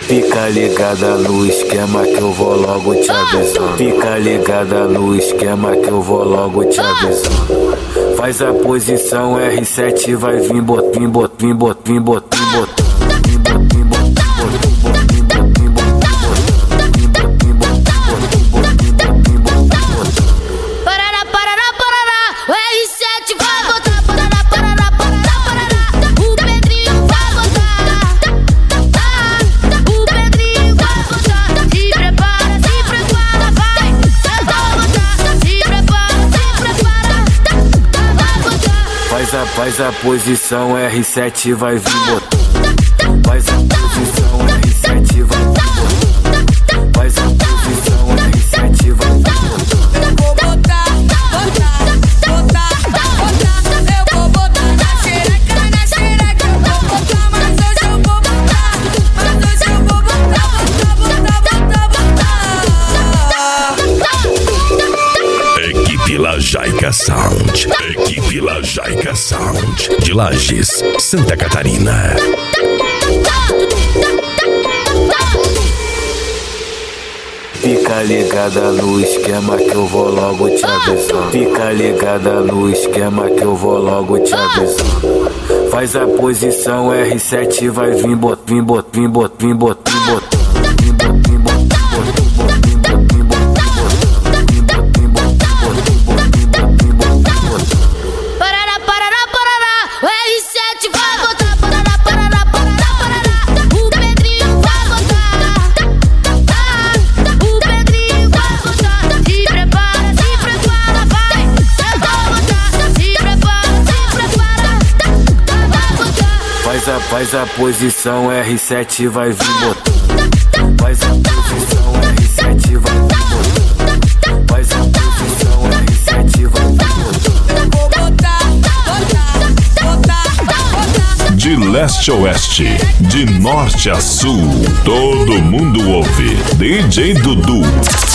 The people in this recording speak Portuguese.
Fica ligada no esquema que eu vou logo te avisando. Fica ligada no esquema que eu vou logo te avisando. Faz a posição R7, vai vir botim, botim, botim, botim, botim. Faz a posição R7, vai vir botão. Faz a posição R7, vai vir botão. Faz a posição R7, vai vir botão. Eu vou botar, botar, botar, botar. Eu vou botar na xereca, eu vou botar. Mas hoje eu vou botar, mas hoje eu vou botar. Equipe Lajaica Sound. Equipe Lajaica Sound. De Lages, Santa Catarina. Fica ligada no esquema que eu vou logo te avisando. Fica ligada no esquema que eu vou logo te avisando. Faz a posição R7, vai vir botim, botim, botim, botim, botim. Faz a posição R7, vai vir botão. Faz a posição R7, vai vir botão. Faz a posição R7, vai vir botão. Eu vou botar, botar, botar, botar. De leste a oeste, de norte a sul, todo mundo ouve DJ Dudu.